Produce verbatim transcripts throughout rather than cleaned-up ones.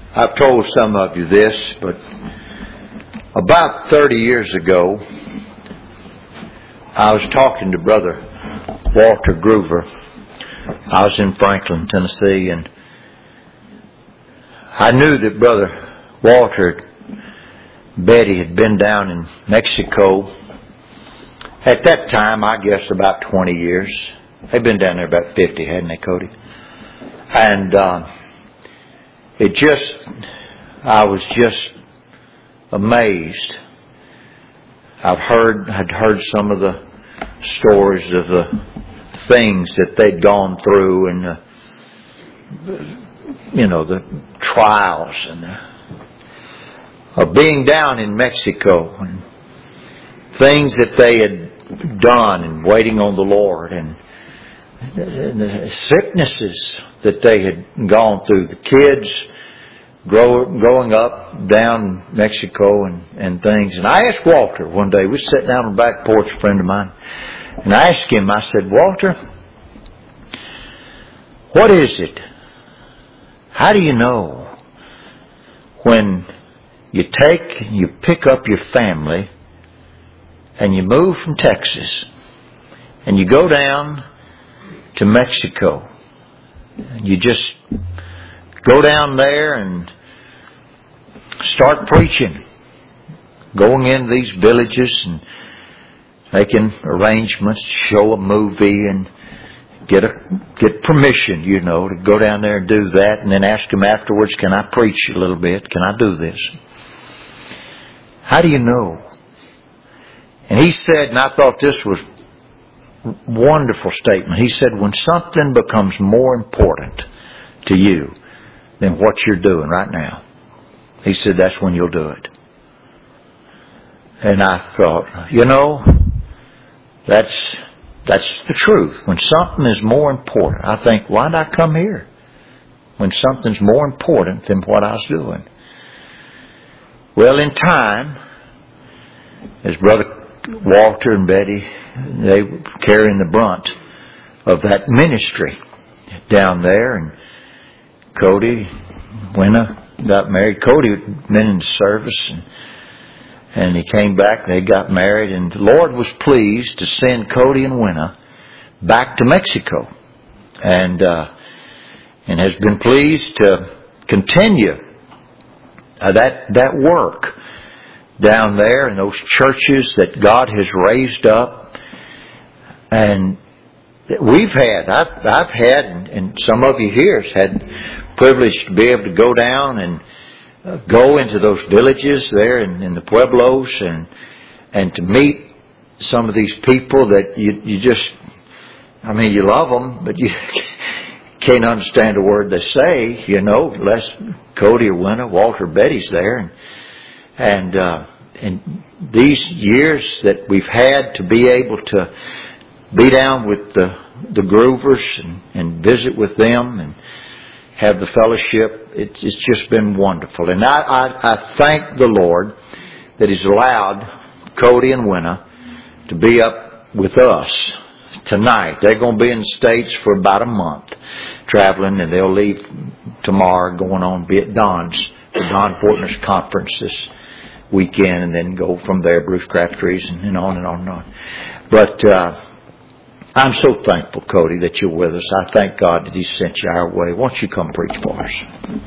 I've told some of you this, but about thirty years ago, I was talking to Brother Walter Groover. I was in Franklin, Tennessee, and I knew that Brother Walter and Betty had been down in Mexico. At that time, I guess about twenty years. They've been down there about fifty, hadn't they, Cody? And uh, it just, I was just amazed. I've heard, had heard some of the stories of the things that they'd gone through, and the, you know, the trials and the, of being down in Mexico, and things that they had done and waiting on the Lord, and the sicknesses that they had gone through. The kids grow, growing up down Mexico and, and things. And I asked Walter one day, we sat down on the back porch, a friend of mine, and I asked him, I said, Walter, what is it? How do you know when you take, you pick up your family and you move from Texas and you go down to Mexico, and you just go down there and start preaching, going into these villages and making arrangements to show a movie and get a get permission, you know, to go down there and do that, and then ask him afterwards, can I preach a little bit? Can I do this? How do you know? And he said, and I thought this was a wonderful statement. He said, when something becomes more important to you than what you're doing right now, he said, that's when you'll do it. And I thought, you know, that's that's the truth. When something is more important, I think, why did I come here? When something's more important than what I was doing. Well, in time, as Brother Walter and Betty, they were carrying the brunt of that ministry down there, and Cody, Winna got married. Cody had been in the service, and, and he came back, and they got married, and the Lord was pleased to send Cody and Winna back to Mexico, and uh, and has been pleased to continue uh, that that work down there in those churches that God has raised up. And we've had, I've, I've had, and some of you here has had privilege to be able to go down and uh, go into those villages there in, in the pueblos, and and to meet some of these people that you, you just, I mean, you love them, but you can't understand a word they say, you know, unless Cody or Winna, Walter, Betty's there. And, And, uh, and these years that we've had to be able to be down with the, the Groovers and, and visit with them and have the fellowship, it's, it's just been wonderful. And I, I, I thank the Lord that He's allowed Cody and Winna to be up with us tonight. They're going to be in the States for about a month traveling, and they'll leave tomorrow, going on, be at Don's, the Don Fortner's conference this weekend, and then go from there, Bruce Crabtree's, and, and on and on and on. But uh, I'm so thankful, Cody, that you're with us. I thank God that He sent you our way. Why don't you come preach for us?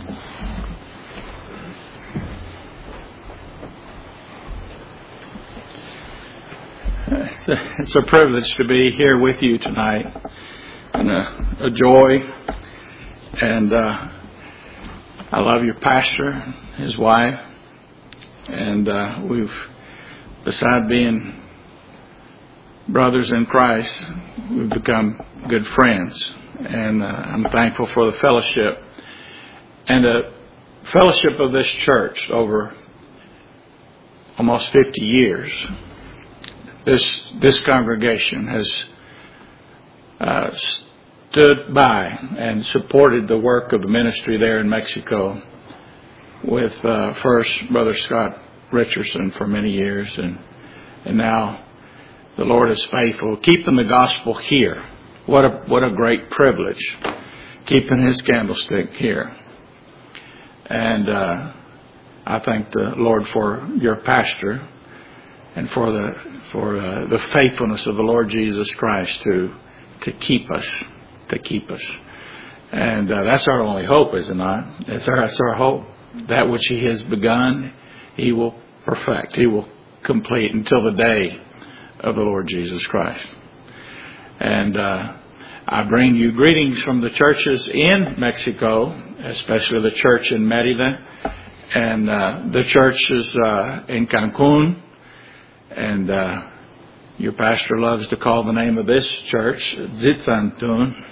It's a, it's a privilege to be here with you tonight, and a, a joy. And uh, I love your pastor, his wife. And uh, we've, beside being brothers in Christ, we've become good friends. And uh, I'm thankful for the fellowship and the fellowship of this church over almost fifty years. This this congregation has uh, stood by and supported the work of the ministry there in Mexico, with uh, first Brother Scott Richardson for many years, and and now the Lord is faithful, keeping the gospel here. What a what a great privilege, keeping His candlestick here. And uh, I thank the Lord for your pastor and for the for uh, the faithfulness of the Lord Jesus Christ to to keep us, to keep us. And uh, that's our only hope, is it not? That's our, that's our hope. That which He has begun, He will perfect. He will complete until the day of the Lord Jesus Christ. And uh, I bring you greetings from the churches in Mexico, especially the church in Mérida and uh, the churches uh, in Cancun. And uh, your pastor loves to call the name of this church Zitzantun.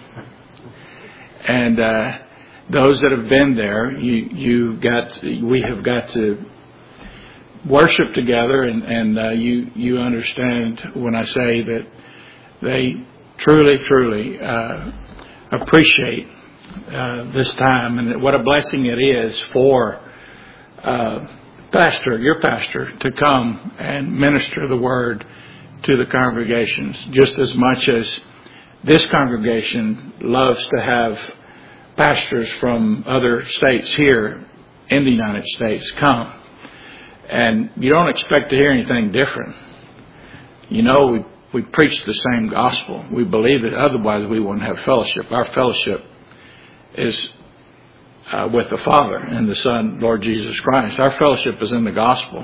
And uh, those that have been there, you you got we have got to worship together, and and uh, you you understand when I say that they truly truly uh, appreciate uh, this time, and what a blessing it is for uh, pastor your pastor to come and minister the word to the congregations, just as much as this congregation loves to have pastors from other states here in the United States come. And you don't expect to hear anything different. You know, we, we preach the same gospel. We believe it. Otherwise, we wouldn't have fellowship. Our fellowship is uh, with the Father and the Son, Lord Jesus Christ. Our fellowship is in the gospel.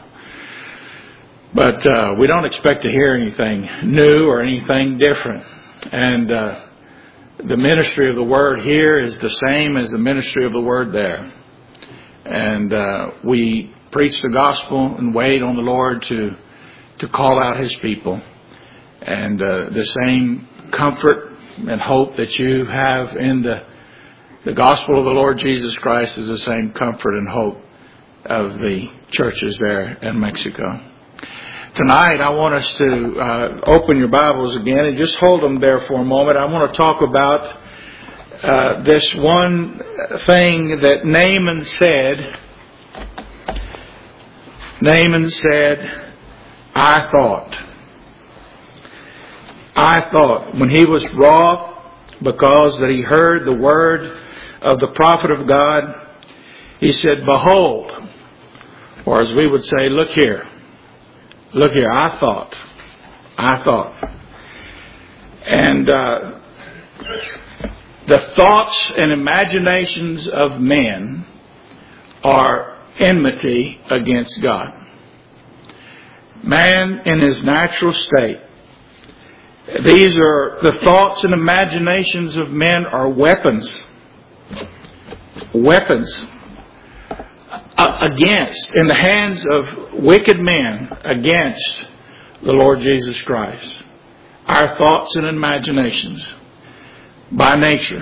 But uh, we don't expect to hear anything new or anything different. And uh, the ministry of the Word here is the same as the ministry of the Word there. And uh, we preach the gospel and wait on the Lord to to call out His people. And uh, the same comfort and hope that you have in the the gospel of the Lord Jesus Christ is the same comfort and hope of the churches there in Mexico. Tonight, I want us to uh, open your Bibles again and just hold them there for a moment. I want to talk about uh, this one thing that Naaman said. Naaman said, I thought. I thought. When he was wroth because that he heard the word of the prophet of God, he said, behold, or as we would say, look here. Look here, I thought. I thought. And uh, the thoughts and imaginations of men are enmity against God. Man in his natural state. These are the thoughts and imaginations of men are weapons. Weapons. Against, in the hands of wicked men, against the Lord Jesus Christ. Our thoughts and imaginations, by nature.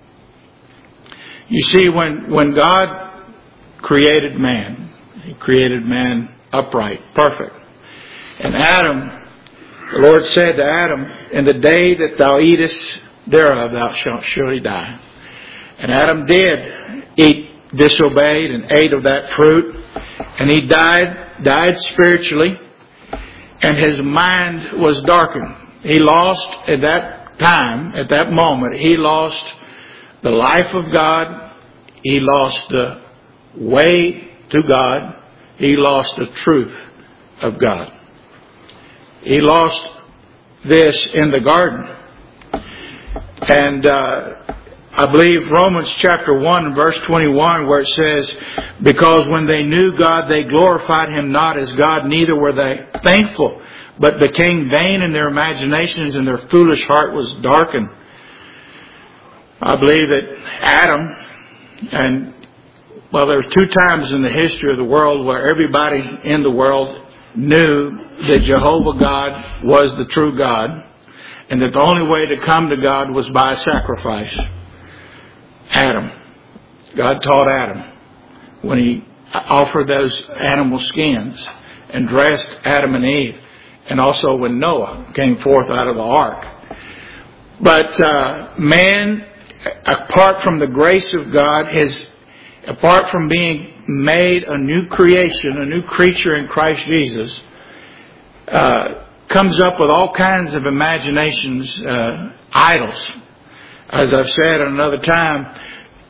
You see, when, when God created man, He created man upright, perfect. And Adam, the Lord said to Adam, in the day that thou eatest thereof, thou shalt surely die. And Adam did eat, disobeyed and ate of that fruit, and he died died spiritually, and his mind was darkened. He lost at that time, at that moment, he lost the life of God, he lost the way to God, he lost the truth of God. He lost this in the garden. And uh I believe Romans chapter one verse twenty-one, where it says, because when they knew God, they glorified Him not as God, neither were they thankful, but became vain in their imaginations, and their foolish heart was darkened. I believe that Adam, and well, there were two times in the history of the world where everybody in the world knew that Jehovah God was the true God, and that the only way to come to God was by sacrifice. Adam. God taught Adam when He offered those animal skins and dressed Adam and Eve, and also when Noah came forth out of the ark. But uh, man, apart from the grace of God, is apart from being made a new creation, a new creature in Christ Jesus, uh, comes up with all kinds of imaginations, uh, idols. As I've said at another time,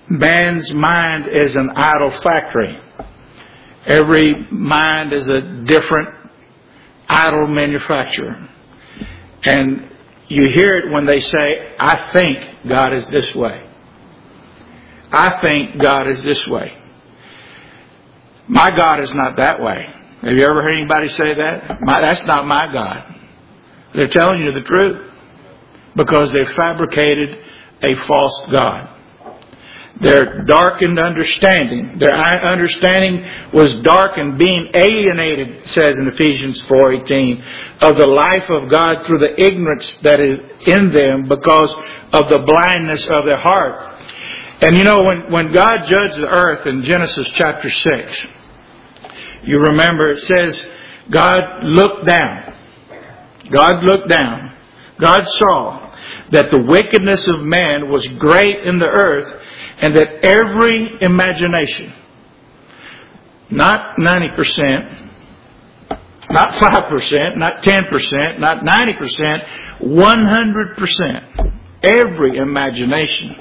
man's mind is an idol factory. Every mind is a different idol manufacturer. And you hear it when they say, I think God is this way. I think God is this way. My God is not that way. Have you ever heard anybody say that? My, that's not my God. They're telling you the truth because they've fabricated a false God. Their darkened understanding, their understanding was darkened, being alienated, it says in Ephesians four eighteen, of the life of God through the ignorance that is in them because of the blindness of their heart. And you know, when, when God judged the earth in Genesis chapter six, you remember it says, God looked down. God looked down. God saw that the wickedness of man was great in the earth, and that every imagination, not ninety percent, not five percent, not ten percent, not ninety percent, one hundred percent, every imagination,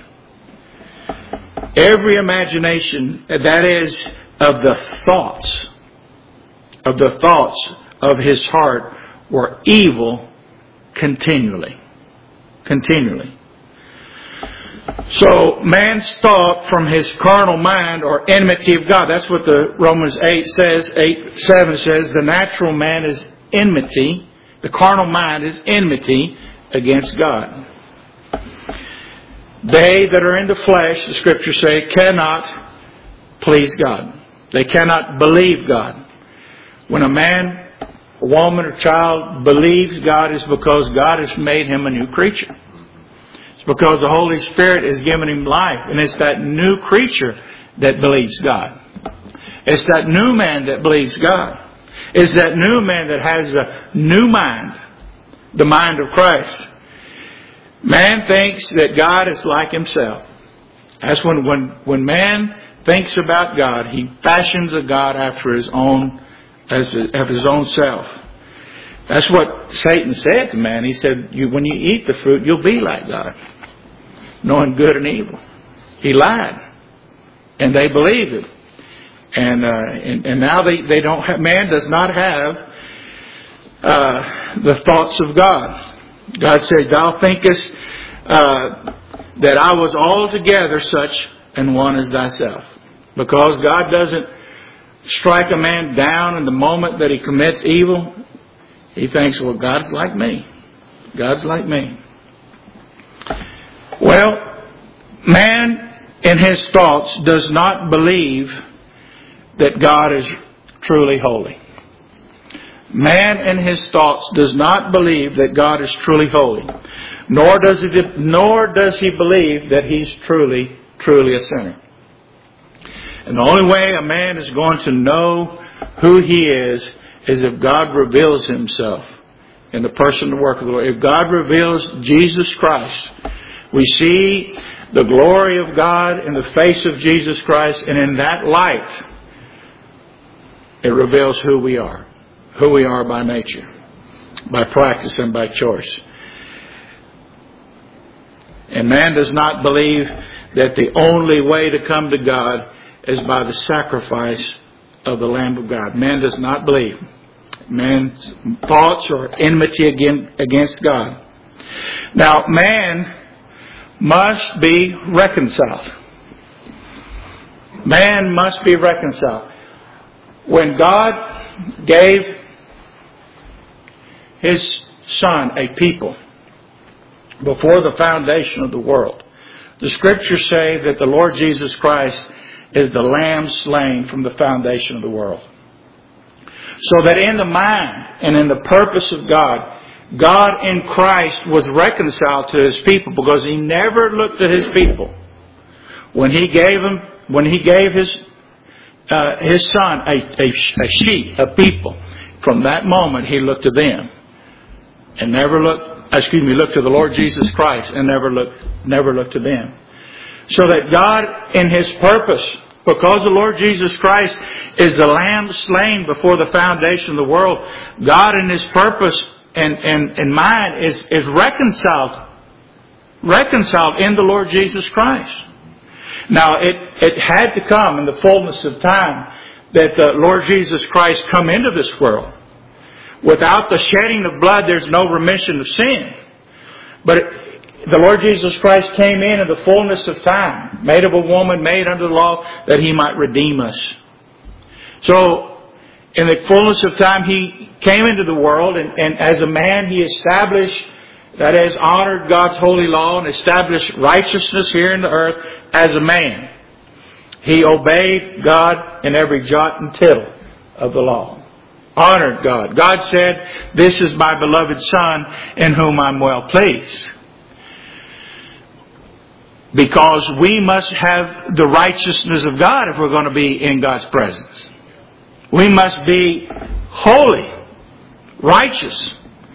every imagination, that is, of the thoughts, of the thoughts of his heart were evil continually. Continually. So man's thought from his carnal mind or enmity of God. That's what the Romans eight says, eight seven says, the natural man is enmity, the carnal mind is enmity against God. They that are in the flesh, the scriptures say, cannot please God. They cannot believe God. When a man, a woman or child believes God, is because God has made him a new creature. It's because the Holy Spirit has given him life. And it's that new creature that believes God. It's that new man that believes God. It's that new man that has a new mind. The mind of Christ. Man thinks that God is like himself. That's when, when, when man thinks about God, he fashions a God after his own As of his own self. That's what Satan said to man. He said, you, when you eat the fruit, you'll be like God, knowing good and evil. He lied. And they believed it. And, uh, and, and now they, they don't have, man does not have uh, the thoughts of God. God said, thou thinkest uh, that I was altogether such an one as thyself. Because God doesn't strike a man down in the moment that he commits evil, he thinks, well, God's like me. God's like me. Well, man in his thoughts does not believe that God is truly holy. Man in his thoughts does not believe that God is truly holy. Nor does he, nor does he believe that he's truly, truly a sinner. And the only way a man is going to know who he is is if God reveals himself in the person and work of the Lord. If God reveals Jesus Christ, we see the glory of God in the face of Jesus Christ, and in that light, it reveals who we are. Who we are by nature, by practice and by choice. And man does not believe that the only way to come to God is by the sacrifice of the Lamb of God. Man does not believe. Man's thoughts are enmity against God. Now, man must be reconciled. Man must be reconciled. When God gave His Son a people before the foundation of the world, the Scriptures say that the Lord Jesus Christ is the Lamb slain from the foundation of the world. So that in the mind and in the purpose of God, God in Christ was reconciled to His people, because He never looked at His people. When He gave him, when He gave His uh, His Son a, a, a sheep, a people, from that moment He looked to them, and never looked. Excuse me, looked to the Lord Jesus Christ, and never looked, never looked to them. So that God in His purpose, because the Lord Jesus Christ is the Lamb slain before the foundation of the world, God in His purpose and, and, and mind is, is reconciled, reconciled in the Lord Jesus Christ. Now, it, it had to come in the fullness of time that the Lord Jesus Christ come into this world. Without the shedding of blood, there's no remission of sin. But it, the Lord Jesus Christ came in in the fullness of time, made of a woman, made under the law, that He might redeem us. So, in the fullness of time, He came into the world, and, and as a man, He established, that is, honored God's holy law and established righteousness here in the earth as a man. He obeyed God in every jot and tittle of the law. Honored God. God said, "This is my beloved Son in whom I'm well pleased." Because we must have the righteousness of God if we're going to be in God's presence. We must be holy, righteous,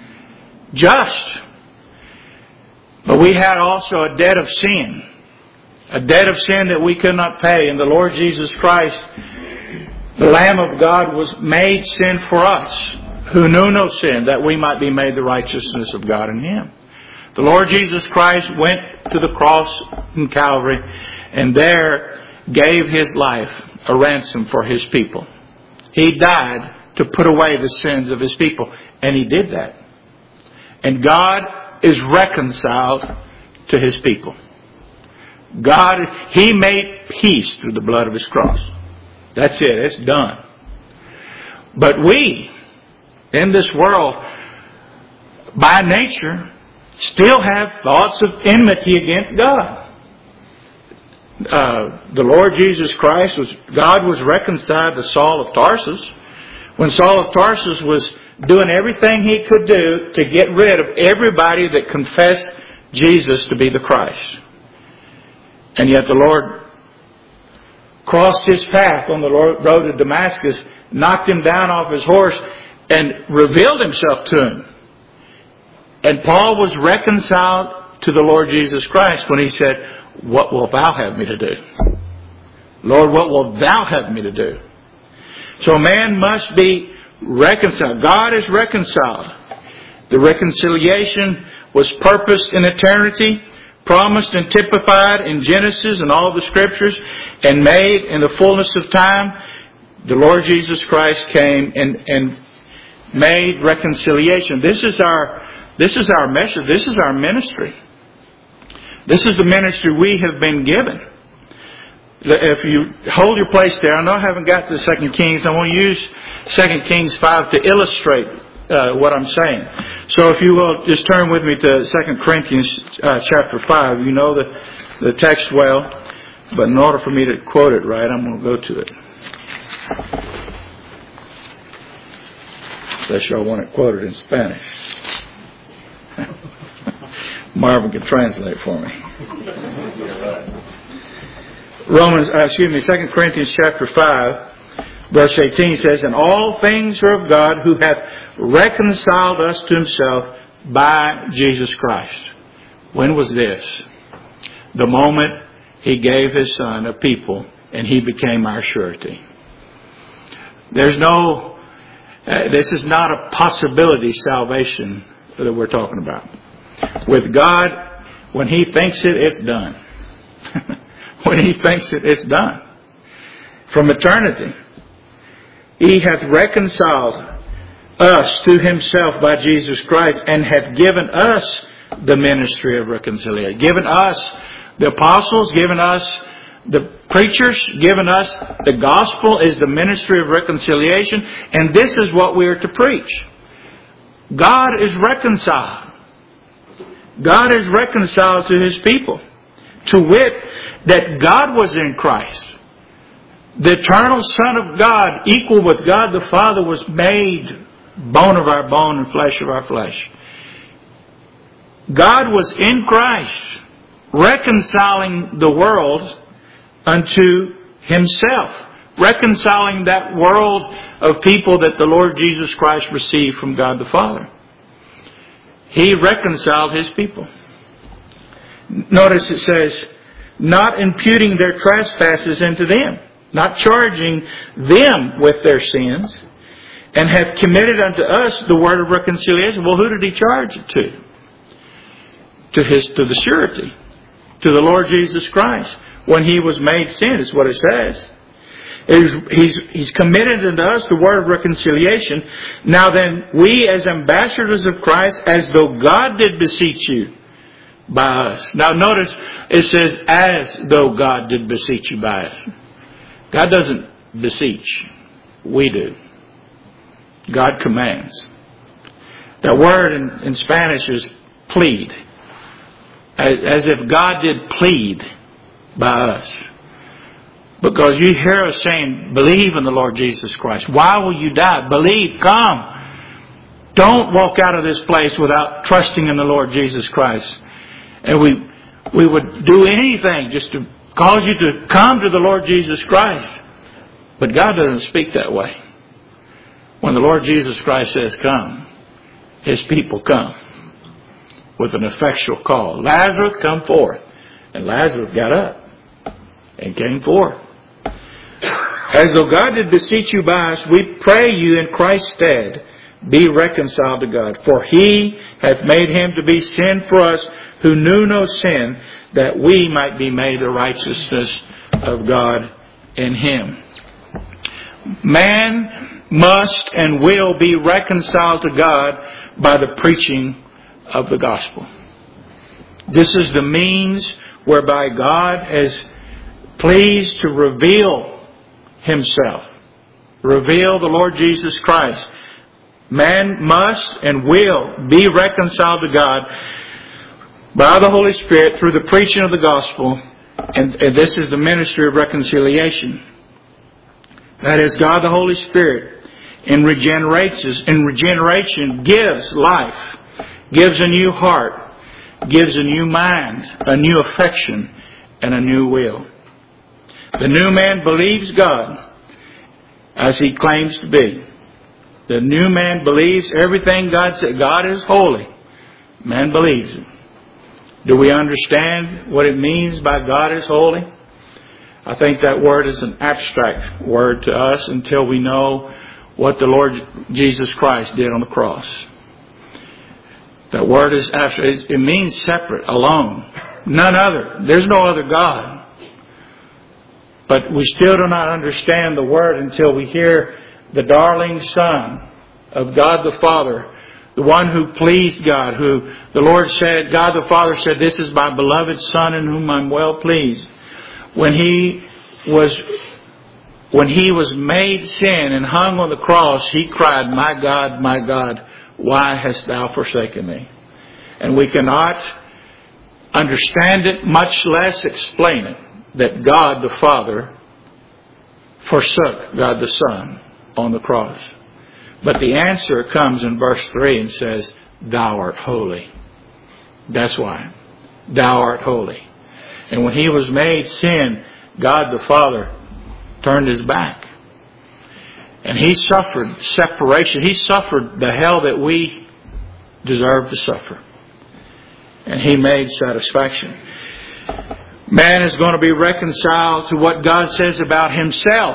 just. But we had also a debt of sin. A debt of sin that we could not pay. And the Lord Jesus Christ, the Lamb of God, was made sin for us, who knew no sin, that we might be made the righteousness of God in Him. The Lord Jesus Christ went to the cross in Calvary and there gave His life a ransom for His people. He died to put away the sins of His people. And He did that. And God is reconciled to His people. God, He made peace through the blood of His cross. That's it. It's done. But we, in this world, by nature, still have thoughts of enmity against God. Uh, the Lord Jesus Christ was, God was reconciled to Saul of Tarsus. When Saul of Tarsus was doing everything he could do to get rid of everybody that confessed Jesus to be the Christ. And yet the Lord crossed His path on the road to Damascus, knocked him down off his horse, and revealed Himself to him. And Paul was reconciled to the Lord Jesus Christ when he said, "What wilt thou have me to do? Lord, what wilt thou have me to do?" So man must be reconciled. God is reconciled. The reconciliation was purposed in eternity, promised and typified in Genesis and all the Scriptures, and made in the fullness of time. The Lord Jesus Christ came and, and made reconciliation. This is our This is our message. This is our ministry. This is the ministry we have been given. If you hold your place there, I know I haven't got to Second Kings. I want to use Second Kings five to illustrate uh, what I'm saying. So if you will just turn with me to Second Corinthians uh, chapter five. You know the, the text well, but in order for me to quote it right, I'm going to go to it. Unless y'all want it quoted in Spanish. Marvin can translate for me. Romans, uh, excuse me, Second Corinthians chapter five, verse eighteen says, "And all things are of God, who hath reconciled us to Himself by Jesus Christ." When was this? The moment He gave His Son a people, and He became our surety. There's no, uh, this is not a possibility salvation that we're talking about. With God, when He thinks it, it's done. When He thinks it, it's done. From eternity, He hath reconciled us to Himself by Jesus Christ, and hath given us the ministry of reconciliation. Given us the apostles, given us the preachers, given us the gospel is the ministry of reconciliation, and this is what we are to preach. God is reconciled. God is reconciled to His people. To wit, that God was in Christ. The eternal Son of God, equal with God the Father, was made bone of our bone and flesh of our flesh. God was in Christ, reconciling the world unto Himself. Reconciling that world of people that the Lord Jesus Christ received from God the Father. He reconciled His people. Notice it says, not imputing their trespasses into them, not charging them with their sins, and hath committed unto us the word of reconciliation. Well, who did He charge it to? To His, to the surety, to the Lord Jesus Christ. when He was made sin, is what it says. He's, he's, he's committed unto us the word of reconciliation. Now then, we as ambassadors of Christ, as though God did beseech you by us. Now notice, it says, as though God did beseech you by us. God doesn't beseech. We do. God commands. That word in, in Spanish is plead. As, as if God did plead by us. Because you hear us saying, believe in the Lord Jesus Christ. Why will you die? Believe, come. Don't walk out of this place without trusting in the Lord Jesus Christ. And we we would do anything just to cause you to come to the Lord Jesus Christ. But God doesn't speak that way. When the Lord Jesus Christ says come, His people come with an effectual call. Lazarus, come forth. And Lazarus got up and came forth. As though God did beseech you by us, we pray you in Christ's stead, be reconciled to God. For He hath made Him to be sin for us, who knew no sin, that we might be made the righteousness of God in Him. Man must and will be reconciled to God by the preaching of the gospel. This is the means whereby God is pleased to reveal Himself. Reveal the Lord Jesus Christ. Man must and will be reconciled to God by the Holy Spirit through the preaching of the gospel. And, and this is the ministry of reconciliation. That is, God the Holy Spirit in regeneration, in regeneration gives life, gives a new heart, gives a new mind, a new affection, and a new will. The new man believes God as he claims to be. The new man believes everything God said. God is holy. Man believes it. Do we understand what it means by God is holy? I think that word is an abstract word to us until we know what the Lord Jesus Christ did on the cross. That word is abstract. It means separate, alone. None other. There's no other God. But we still do not understand the word until we hear the darling Son of God the Father, the one who pleased God, who the Lord said, God the Father said, this is my beloved Son in whom I'm well pleased. When he was, when he was made sin and hung on the cross, He cried, my God, my God, why hast thou forsaken me? And we cannot understand it, much less explain it, that God the Father forsook God the Son on the cross. But the answer comes in verse three and says, thou art holy. That's why. Thou art holy. And when He was made sin, God the Father turned His back. And He suffered separation. He suffered the hell that we deserve to suffer. And He made satisfaction. Man is going to be reconciled to what God says about Himself.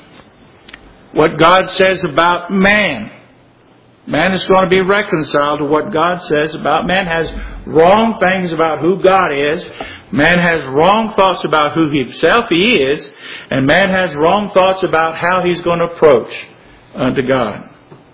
What God says about man. Man is going to be reconciled to what God says about man. Has wrong things about who God is. Man has wrong thoughts about who himself he is. And man has wrong thoughts about how he's going to approach unto God.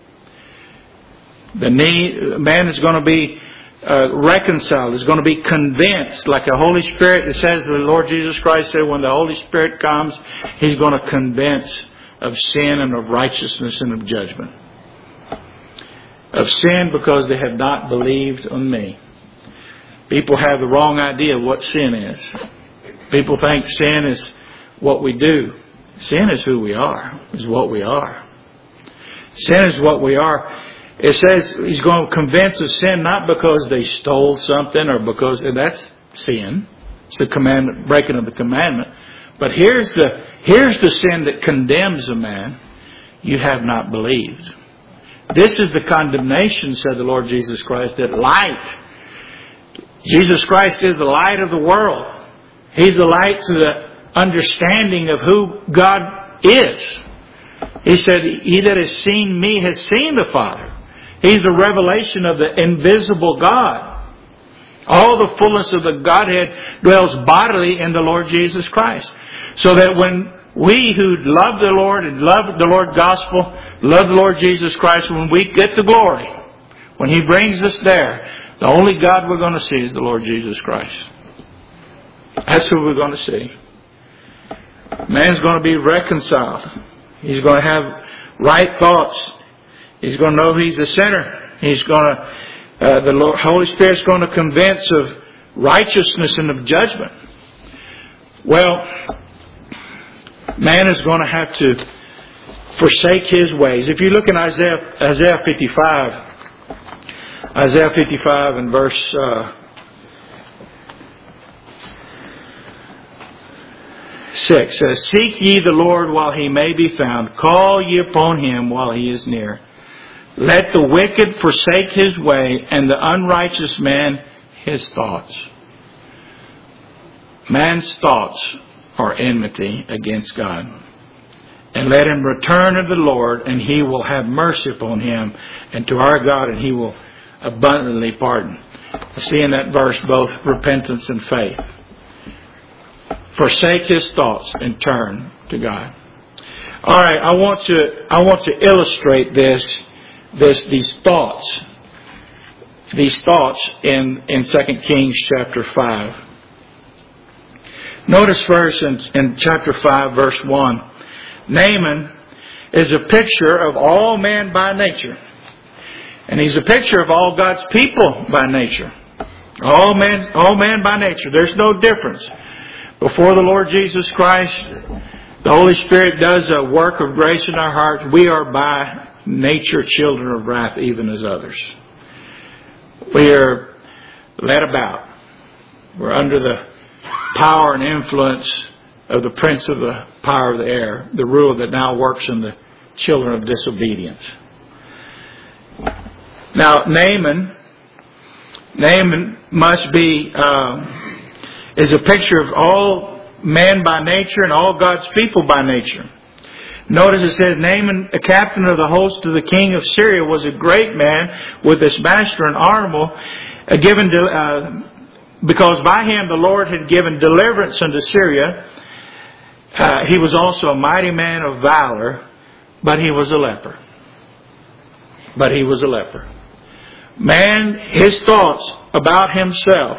The need, man is going to be uh, reconciled. Is going to be convinced. Like the Holy Spirit, it says the Lord Jesus Christ said when the Holy Spirit comes, He's going to convince of sin and of righteousness and of judgment. Of sin because they have not believed on me. People have the wrong idea of what sin is. People think sin is what we do. Sin is who we are, is what we are. Sin is what we are. It says He's going to convince of sin not because they stole something or because and that's sin. It's the commandment, breaking of the commandment. But here's the here's the sin that condemns a man. You have not believed. This is the condemnation, said the Lord Jesus Christ, that light. Jesus Christ is the light of the world. He's the light to the understanding of who God is. He said, he that has seen me has seen the Father. He's the revelation of the invisible God. All the fullness of the Godhead dwells bodily in the Lord Jesus Christ. So that when we who love the Lord and love the Lord gospel, love the Lord Jesus Christ, when we get to glory, when He brings us there, the only God we're going to see is the Lord Jesus Christ. That's who we're going to see. Man's going to be reconciled. He's going to have right thoughts. He's going to know He's the sinner. He's going to, uh, the Lord, Holy Spirit's going to convince of righteousness and of judgment. Well, man is going to have to forsake his ways. If you look in Isaiah, Isaiah fifty-five, Isaiah fifty-five and verse uh, six says, "Seek ye the Lord while He may be found. Call ye upon Him while He is near. Let the wicked forsake his way, and the unrighteous man his thoughts." Man's thoughts are enmity against God. "And let him return to the Lord, and He will have mercy upon him, and to our God, and He will abundantly pardon." I see in that verse both repentance and faith. Forsake his thoughts and turn to God. All right, I want to I want to illustrate this this these thoughts these thoughts in in Second Kings chapter five. Notice first in, in chapter five, verse one, Naaman is a picture of all man by nature. And he's a picture of all God's people by nature. All man, all man by nature. There's no difference. Before the Lord Jesus Christ, the Holy Spirit does a work of grace in our hearts. We are by nature children of wrath, even as others. We are led about. We're under the power and influence of the prince of the power of the air, the rule that now works in the children of disobedience. Now, Naaman, Naaman must be, um, is a picture of all man by nature and all God's people by nature. Notice it says, Naaman, a captain of the host of the king of Syria, was a great man with his master an armor, uh, given to, uh, because by him the Lord had given deliverance unto Syria. Uh, he was also a mighty man of valor, but he was a leper. But he was a leper. Man, his thoughts about himself,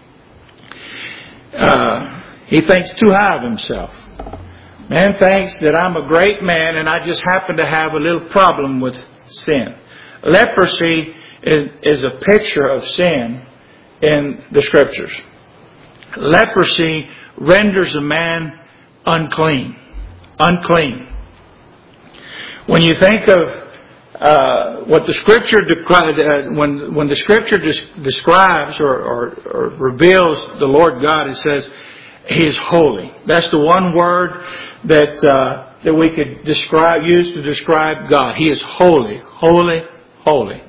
uh, he thinks too high of himself. Man thinks that I'm a great man and I just happen to have a little problem with sin. Leprosy is, is a picture of sin in the Scriptures. Leprosy renders a man unclean. Unclean. When you think of uh, what the Scripture uh, when when the Scripture des- describes or, or, or reveals the Lord God, it says He is holy. That's the one word that uh, that we could describe use to describe God. He is holy, holy, holy.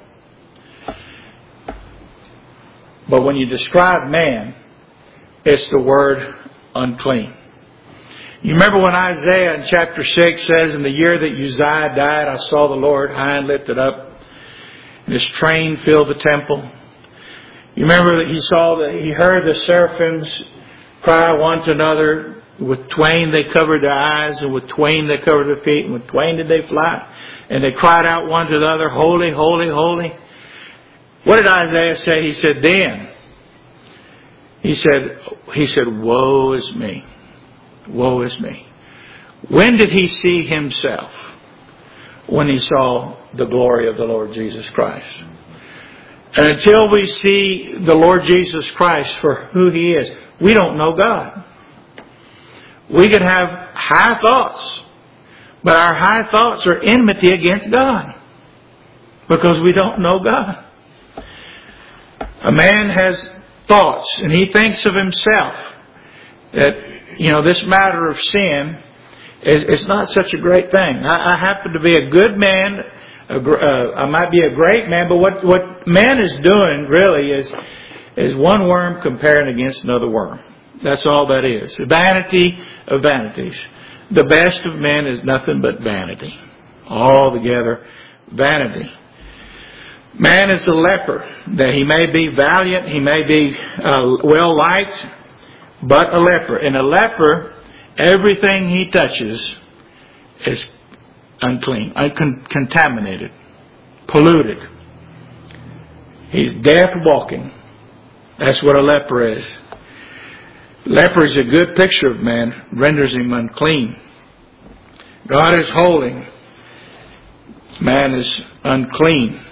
But when you describe man, it's the word unclean. You remember when Isaiah in chapter six says, "In the year that Uzziah died, I saw the Lord high and lifted up, and His train filled the temple." You remember that he saw that he heard the seraphims cry one to another. With twain they covered their eyes, and with twain they covered their feet, and with twain did they fly. And they cried out one to the other, "Holy, holy, holy." What did Isaiah say? He said, then, he said, he said, "Woe is me. Woe is me." When did he see himself? When he saw the glory of the Lord Jesus Christ. And until we see the Lord Jesus Christ for who He is, we don't know God. We can have high thoughts, but our high thoughts are enmity against God because we don't know God. A man has thoughts and he thinks of himself that, you know, this matter of sin is, is not such a great thing. I, I happen to be a good man. A, uh, I might be a great man, but what, what man is doing really is, is one worm comparing against another worm. That's all that is. Vanity of vanities. The best of men is nothing but vanity. Altogether vanity. Man is a leper, that he may be valiant, he may be uh, well liked, but a leper. And a leper, everything he touches is unclean, uncon- contaminated, polluted. He's death walking. That's what a leper is. Leper is a good picture of man, renders him unclean. God is holy. Man is unclean.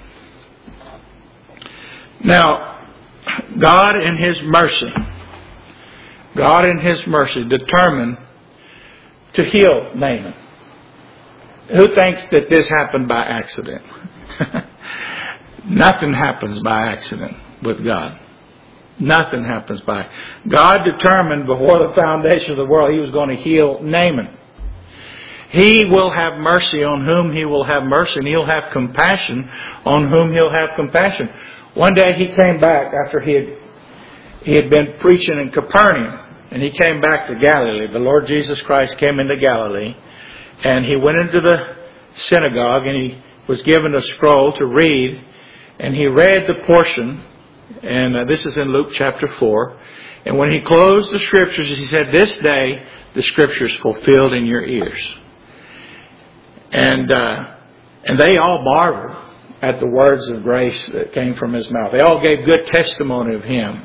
Now, God in His mercy, God in His mercy determined to heal Naaman. Who thinks that this happened by accident? Nothing happens by accident with God. Nothing happens by. God determined before the foundation of the world He was going to heal Naaman. He will have mercy on whom He will have mercy, and He'll have compassion on whom He'll have compassion. One day he came back after he had, he had been preaching in Capernaum, and he came back to Galilee. The Lord Jesus Christ came into Galilee, and He went into the synagogue, and He was given a scroll to read, and He read the portion, and uh, this is in Luke chapter four. And when He closed the Scriptures, He said, "This day the Scriptures fulfilled in your ears." And uh, and they all marveled at the words of grace that came from His mouth. They all gave good testimony of Him.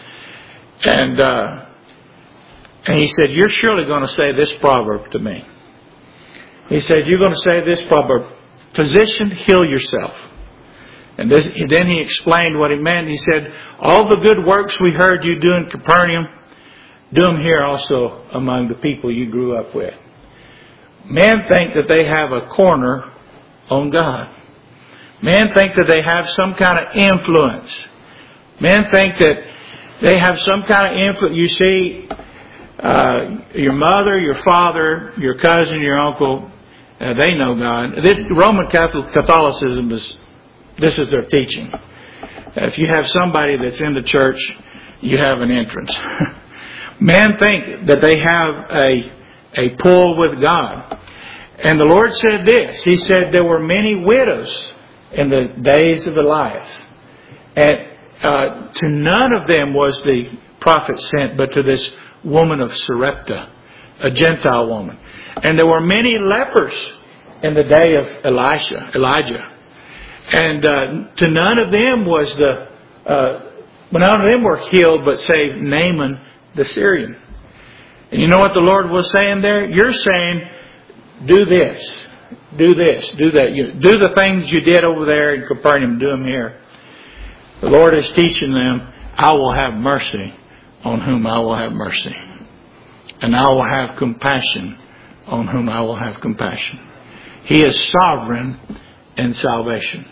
And uh, and He said, "You're surely going to say this proverb to me." He said, "You're going to say this proverb, 'Physician, heal yourself.'" And this, then He explained what He meant. He said, "All the good works we heard you do in Capernaum, do them here also among the people you grew up with." Men think that they have a corner on God. Men think that they have some kind of influence. Men think that they have some kind of influence. You see, uh, your mother, your father, your cousin, your uncle, uh, they know God. This Roman Catholic Catholicism is, this is their teaching. If you have somebody that's in the church, you have an entrance. Men think that they have a a pull with God. And the Lord said this. He said there were many widows in the days of Elias. And uh, to none of them was the prophet sent, but to this woman of Sarepta, a Gentile woman. And there were many lepers in the day of Elisha, Elijah. And uh, to none of them was the, uh, none of them were healed, but save Naaman the Syrian. And you know what the Lord was saying there? You're saying, do this, do this, do that. You, do the things you did over there in Capernaum, do them here. The Lord is teaching them, I will have mercy on whom I will have mercy. And I will have compassion on whom I will have compassion. He is sovereign in salvation.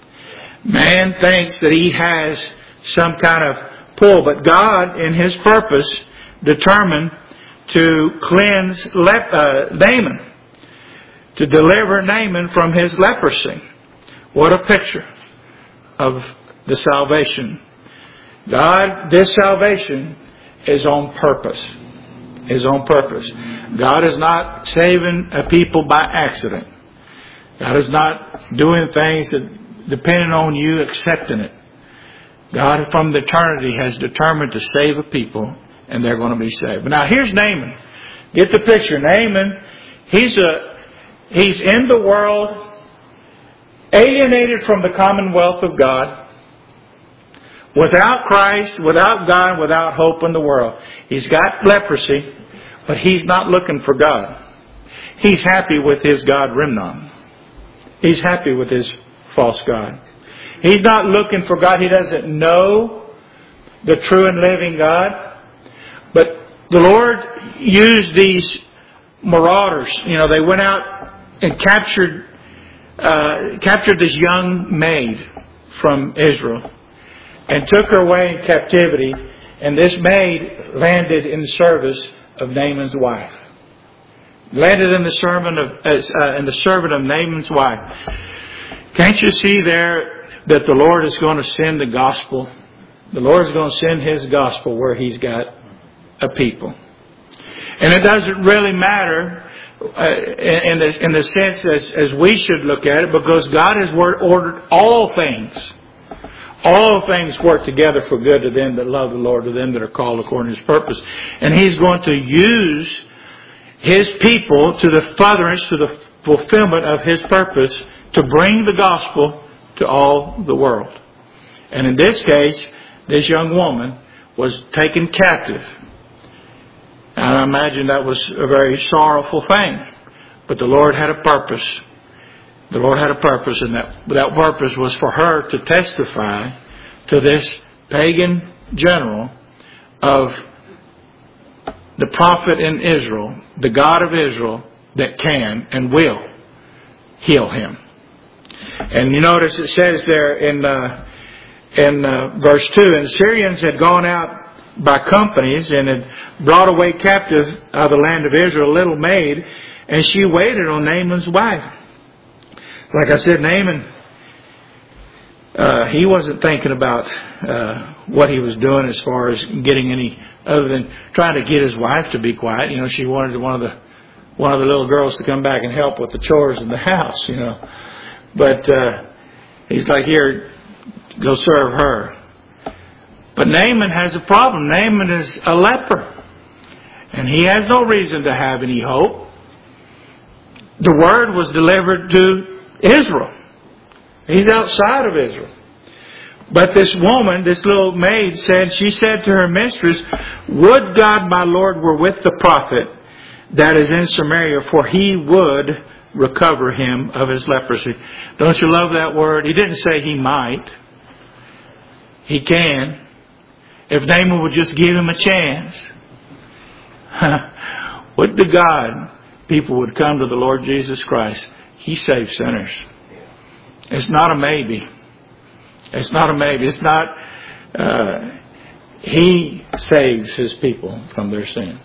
Man thinks that he has some kind of pull, but God, in His purpose, determined to cleanse lep- uh, Naaman, to deliver Naaman from his leprosy. What a picture of the salvation. God, this salvation is on purpose. Is on purpose. God is not saving a people by accident. God is not doing things that depending on you accepting it. God from the eternity has determined to save a people, and they're going to be saved. But now here's Naaman. Get the picture. Naaman, he's a he's in the world, alienated from the commonwealth of God, without Christ, without God, without hope in the world. He's got leprosy, but he's not looking for God. He's happy with his God Rimnon. He's happy with his false God. He's not looking for God. He doesn't know the true and living God. But the Lord used these marauders. You know, they went out and captured uh, captured this young maid from Israel and took her away in captivity. And this maid landed in the service of Naaman's wife. Landed in the servant of uh, in the servant of Naaman's wife. Can't you see there that the Lord is going to send the gospel? The Lord is going to send His gospel where He's got a people. And it doesn't really matter uh, in, the, in the sense as, as we should look at it, because God has ordered all things. All things work together for good to them that love the Lord, to them that are called according to His purpose. And He's going to use His people to the furtherance, to the fulfillment of His purpose, to bring the gospel to all the world. And in this case, this young woman was taken captive. And I imagine that was a very sorrowful thing. But the Lord had a purpose. The Lord had a purpose, and that, that purpose was for her to testify to this pagan general of the prophet in Israel, the God of Israel, that can and will heal him. And you notice it says there in uh, in uh, verse two, and the Syrians had gone out by companies and had brought away captive out of the land of Israel a little maid, and she waited on Naaman's wife. Like I said, Naaman, uh, he wasn't thinking about uh, what he was doing as far as getting any other than trying to get his wife to be quiet. You know, she wanted one of the one of the little girls to come back and help with the chores in the house. You know, but uh, he's like, here, go serve her. But Naaman has a problem. Naaman is a leper, and he has no reason to have any hope. The word was delivered to Israel. He's outside of Israel. But this woman, this little maid said, she said to her mistress, would God my Lord were with the prophet that is in Samaria, for he would recover him of his leprosy. Don't you love that word? He didn't say he might. He can. If Naaman would just give him a chance. Would to God people would come to the Lord Jesus Christ. He saves sinners. It's not a maybe. It's not a maybe. It's not, uh, He saves His people from their sins.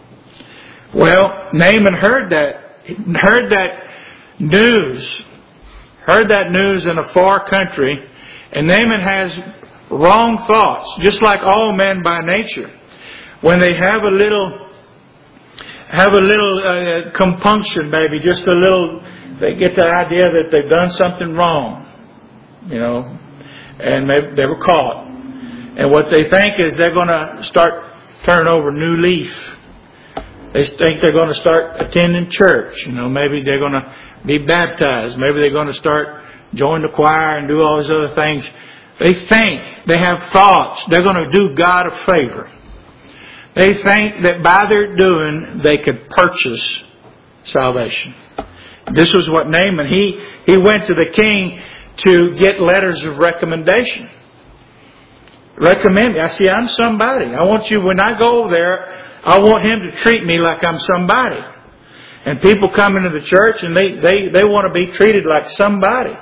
Well, Naaman heard that, heard that news, heard that news in a far country, and Naaman has wrong thoughts, just like all men by nature. When they have a little, have a little uh, compunction, maybe just a little, they get the idea that they've done something wrong, you know, and maybe they were caught. And what they think is they're going to start turning over a new leaf. They think they're going to start attending church. You know, maybe they're going to be baptized. Maybe they're going to start join the choir and do all these other things. They think, they have thoughts, they're going to do God a favor. They think that by their doing, they could purchase salvation. This was what Naaman, he, he went to the king to get letters of recommendation. Recommend me. I see, I'm somebody. I want you, when I go there, I want him to treat me like I'm somebody. And people come into the church and they, they, they want to be treated like somebody.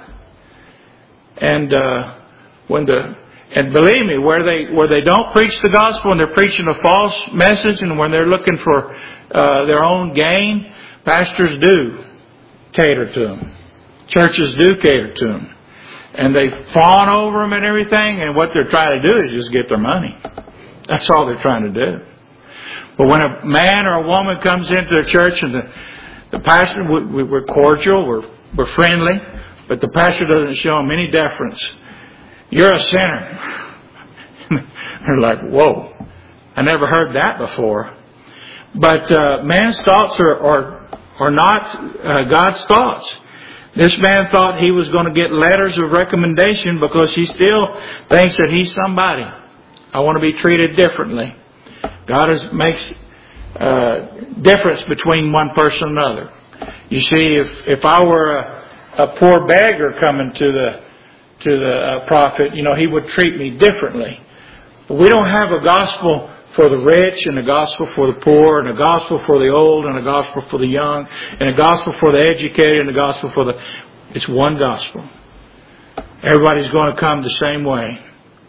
And, uh, when the, and believe me, where they, where they don't preach the gospel and they're preaching a false message, and when they're looking for, uh, their own gain, pastors do cater to them. Churches do cater to them. And they fawn over them and everything, and what they're trying to do is just get their money. That's all they're trying to do. But when a man or a woman comes into the church and the, the pastor, we, we're cordial, we're, we're friendly, but the pastor doesn't show them any deference. You're a sinner. They're like, whoa, I never heard that before. But uh, man's thoughts are, are, are not uh, God's thoughts. This man thought he was going to get letters of recommendation because he still thinks that he's somebody. I want to be treated differently. God is, makes uh, difference between one person and another. You see, if if I were a, a poor beggar coming to the to the uh, prophet, you know, he would treat me differently. But we don't have a gospel for the rich, and a gospel for the poor, and a gospel for the old, and a gospel for the young, and a gospel for the educated, and a gospel for the... It's one gospel. Everybody's going to come the same way.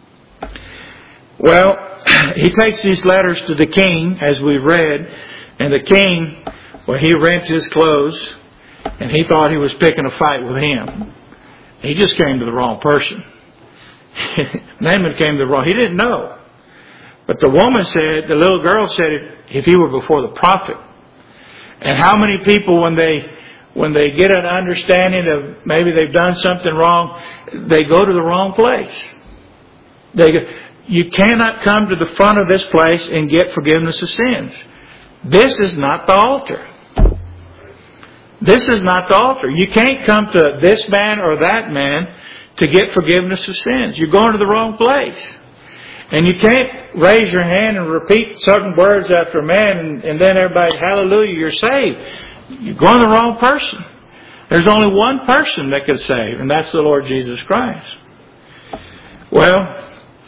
Well, he takes these letters to the king, as we've read, and the king, well, he rent his clothes, and he thought he was picking a fight with him. He just came to the wrong person. Naaman came to the wrong... He didn't know. But the woman said, the little girl said, if, if he were before the prophet. And how many people, when they when they get an understanding of maybe they've done something wrong, they go to the wrong place. They go, you cannot come to the front of this place and get forgiveness of sins. This is not the altar. This is not the altar. You can't come to this man or that man to get forgiveness of sins. You're going to the wrong place. And you can't raise your hand and repeat certain words after a man and, and then everybody, hallelujah, you're saved. You're going to the wrong person. There's only one person that can save, and that's the Lord Jesus Christ. Well,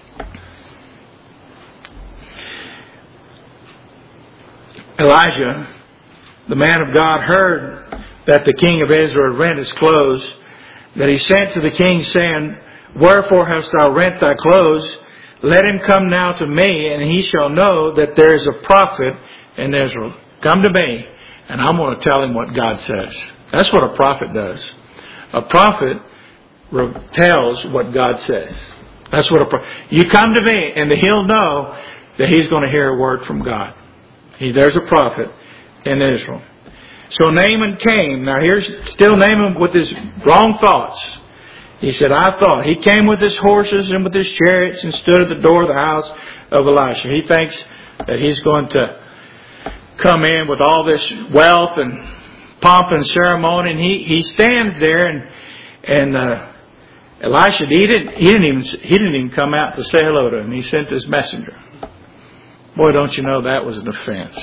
Elijah, the man of God, heard that the king of Israel had rent his clothes, that he sent to the king saying, wherefore hast thou rent thy clothes? Let him come now to me, and he shall know that there is a prophet in Israel. Come to me, and I'm going to tell him what God says. That's what a prophet does. A prophet tells what God says. That's what a prophet. You come to me, and he'll know that he's going to hear a word from God. He, there's a prophet in Israel. So Naaman came. Now here's still Naaman with his wrong thoughts. He said, I thought. He came with his horses and with his chariots and stood at the door of the house of Elisha. He thinks that he's going to come in with all this wealth and pomp and ceremony. And he, he stands there and, and, uh, Elisha, he didn't, he didn't even, he didn't even come out to say hello to him. He sent this messenger. Boy, don't you know that was an offense.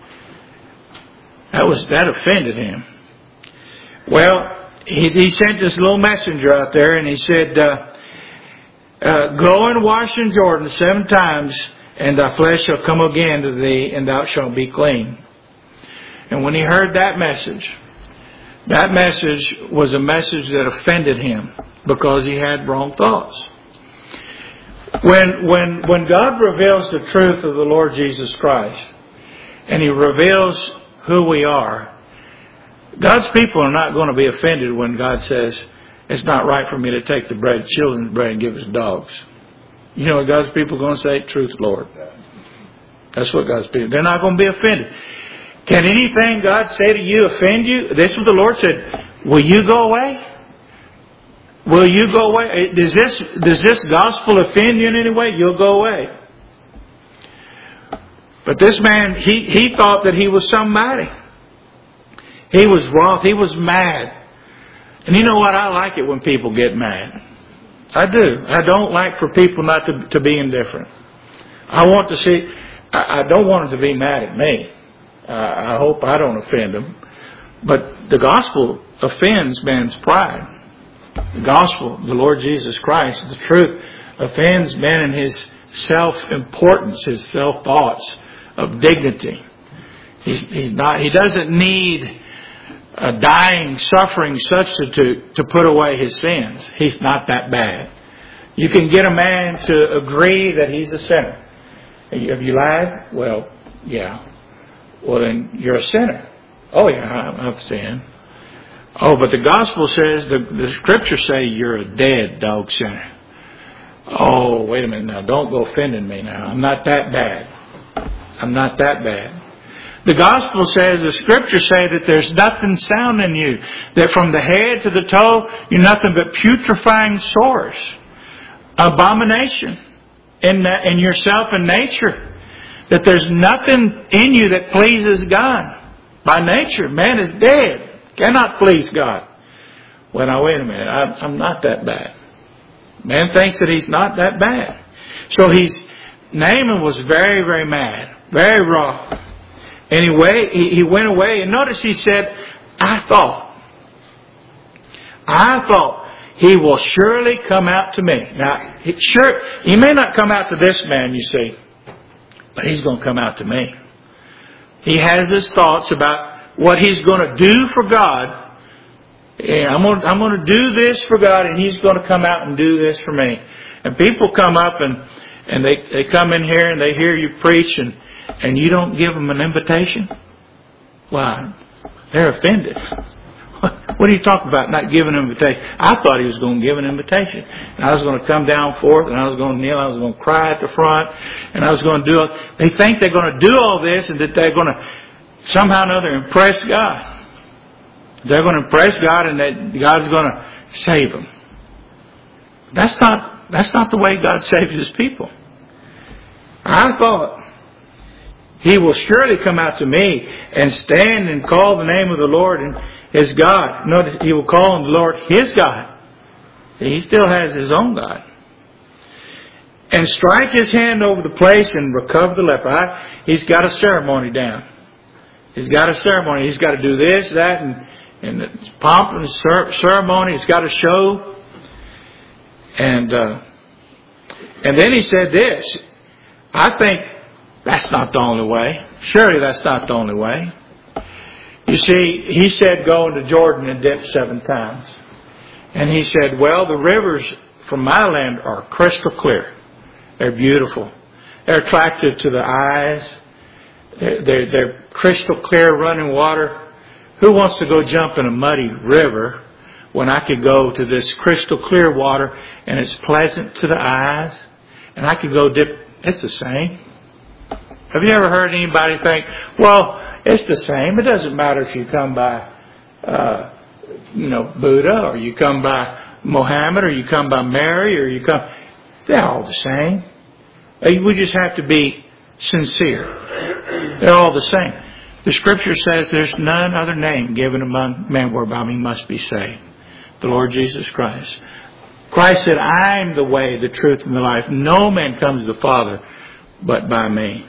That was, that offended him. Well, he, he sent this little messenger out there and he said, uh, uh, go and wash in Jordan seven times, and thy flesh shall come again to thee, and thou shalt be clean. And when he heard that message, that message was a message that offended him because he had wrong thoughts. When, when, when God reveals the truth of the Lord Jesus Christ, and He reveals who we are, God's people are not going to be offended when God says, it's not right for me to take the bread, children's bread, and give it to dogs. You know what God's people are going to say? Truth, Lord. That's what God's people, they're not going to be offended. Can anything God say to you offend you? This is what the Lord said. Will you go away? Will you go away? Does this, does this gospel offend you in any way? You'll go away. But this man, he, he thought that he was somebody. He was wroth. He was mad. And you know what? I like it when people get mad. I do. I don't like for people not to, to be indifferent. I want to see, I, I don't want them to be mad at me. Uh, I hope I don't offend them. But the gospel offends man's pride. The gospel, the Lord Jesus Christ, the truth, offends man in his self-importance, his self-thoughts of dignity. He's, he's not, he doesn't need a dying, suffering substitute to put away his sins. He's not that bad. You can get a man to agree that he's a sinner. Have you lied? Well, yeah. Well, then you're a sinner. Oh, yeah, I've sinned. Oh, but the gospel says, the, the scriptures say you're a dead dog sinner. Oh, wait a minute now. Don't go offending me now. I'm not that bad. I'm not that bad. The gospel says, the scriptures say that there's nothing sound in you. That from the head to the toe, you're nothing but putrefying sores. Abomination in, in yourself and nature. That there's nothing in you that pleases God. By nature, man is dead. Cannot please God. Well, now wait a minute. I, I'm not that bad. Man thinks that he's not that bad. So he's, Naaman was very, very mad. Very wroth. Anyway, he, he went away. And notice he said, I thought. I thought he will surely come out to me. Now, he, sure, he may not come out to this man, you see. But he's going to come out to me. He has his thoughts about what he's going to do for God. Yeah, I'm going to, I'm going to do this for God, and he's going to come out and do this for me. And people come up and, and they, they come in here and they hear you preach, and, and you don't give them an invitation? Why? They're offended. What are you talking about, not giving an invitation? I thought he was going to give an invitation. And I was going to come down forth, and I was going to kneel, I was going to cry at the front, and I was going to do it. They think they're going to do all this, and that they're going to somehow or another impress God. They're going to impress God, and that God's going to save them. That's not, that's not the way God saves His people. I thought, He will surely come out to me and stand and call the name of the Lord and His God. Notice, He will call on the Lord His God. He still has His own God. And strike His hand over the place and recover the leper. I, he's got a ceremony down. He's got a ceremony. He's got to do this, that, and, and the pomp and ceremony. He's got to show. And, uh, and then He said this. I think that's not the only way. Surely that's not the only way. You see, He said go into Jordan and dip seven times. And He said, well, the rivers from my land are crystal clear. They're beautiful. They're attractive to the eyes. They're, they're, they're crystal clear running water. Who wants to go jump in a muddy river when I could go to this crystal clear water and it's pleasant to the eyes? And I could go dip. It's the same. Have you ever heard anybody think, well, it's the same. It doesn't matter if you come by, uh, you know, Buddha, or you come by Mohammed, or you come by Mary, or you come. They're all the same. We just have to be sincere. They're all the same. The Scripture says there's none other name given among men whereby we must be saved. The Lord Jesus Christ. Christ said, I am the way, the truth, and the life. No man comes to the Father but by me.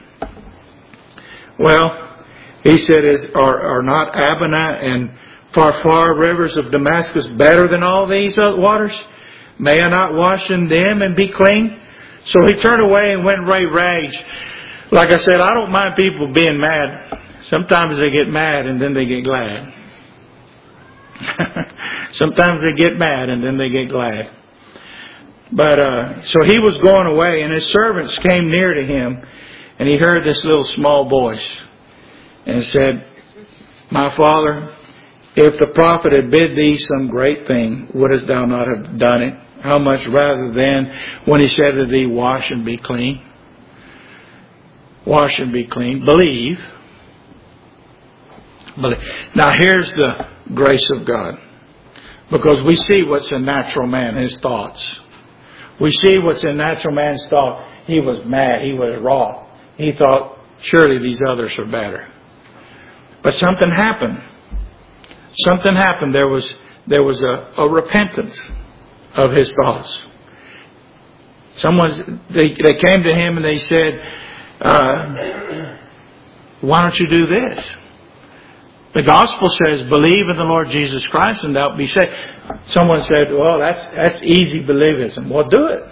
Well, He said, is, are, are not Abana and Pharpar rivers of Damascus better than all these waters? May I not wash in them and be clean? So he turned away and went right rage. Like I said, I don't mind people being mad. Sometimes they get mad and then they get glad. Sometimes they get mad and then they get glad. But uh, so he was going away, and his servants came near to him, and he heard this little small voice, and said, my father, if the prophet had bid thee some great thing, wouldest thou not have done it? How much rather than when he said to thee, wash and be clean? Wash and be clean. Believe. Believe. Now here's the grace of God. Because we see what's in natural man, his thoughts. We see what's in natural man's thought. He was mad. He was wroth. He thought, surely these others are better. But something happened. Something happened. There was there was a, a repentance of his thoughts. Someone they they came to him and they said, uh, "Why don't you do this?" The gospel says, "Believe in the Lord Jesus Christ and thou be saved." Someone said, "Well, that's that's easy believism." Well, do it.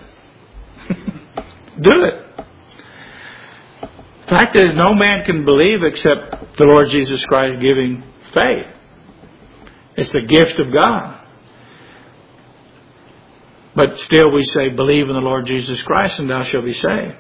Do it. The fact is, no man can believe except the Lord Jesus Christ giving faith. It's the gift of God. But still we say, believe in the Lord Jesus Christ and thou shalt be saved.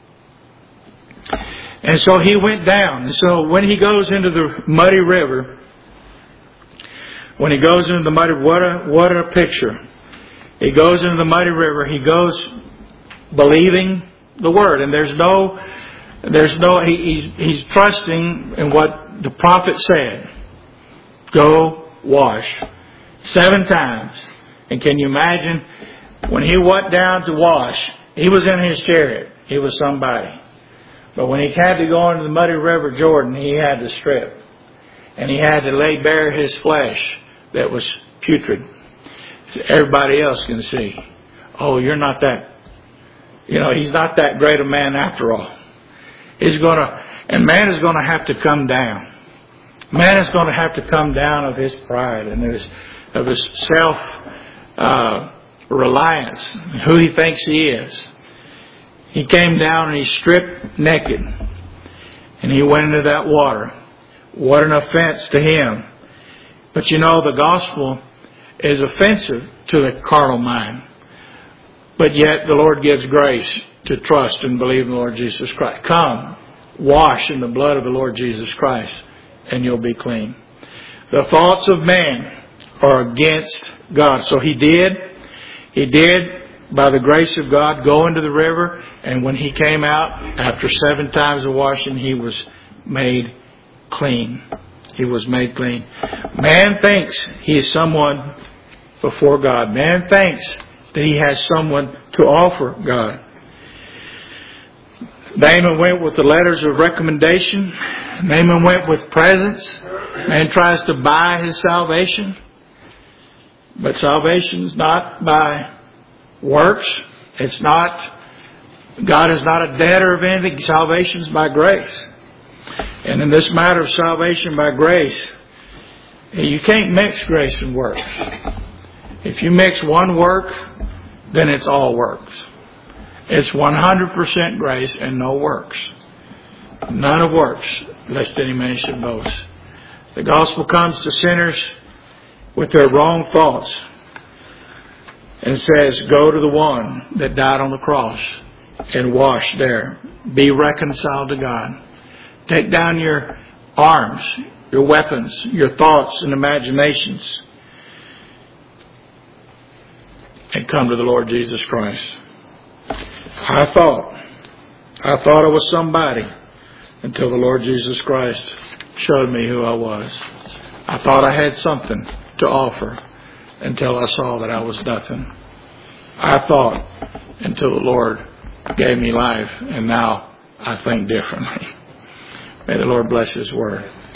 And so he went down. And so when he goes into the muddy river, when he goes into the muddy, what a, what a picture. He goes into the muddy river, he goes believing the word. And there's no, there's no, he, he, he's trusting in what the prophet said. Go wash seven times. And can you imagine when he went down to wash, he was in his chariot. He was somebody. But when he had to go into the muddy river Jordan, he had to strip. And he had to lay bare his flesh that was putrid. So everybody else can see, oh, you're not that, you know, he's not that great a man after all. He's going to, and man is going to have to come down. Man is going to have to come down of his pride and his, of his self uh, reliance, who he thinks he is. He came down and he stripped naked, and he went into that water. What an offense to him! But you know, the gospel is offensive to the carnal mind. But yet the Lord gives grace to trust and believe in the Lord Jesus Christ. Come, wash in the blood of the Lord Jesus Christ, and you'll be clean. The thoughts of man are against God. So he did. He did, by the grace of God, go into the river. And when he came out, after seven times of washing, he was made clean. He was made clean. Man thinks he is someone before God. Man thinks that he has someone to offer God. Naaman went with the letters of recommendation. Naaman went with presents. Man tries to buy his salvation. But salvation is not by works. It's not, God is not a debtor of anything. Salvation is by grace. And in this matter of salvation by grace, you can't mix grace and works. If you mix one work, then it's all works. It's one hundred percent grace and no works. None of works, lest any man should boast. The gospel comes to sinners with their wrong thoughts and says, go to the one that died on the cross and wash there. Be reconciled to God. Take down your arms, your weapons, your thoughts and imaginations, and come to the Lord Jesus Christ. I thought, I thought I was somebody until the Lord Jesus Christ showed me who I was. I thought I had something to offer until I saw that I was nothing. I thought until the Lord gave me life, and now I think differently. May the Lord bless His word.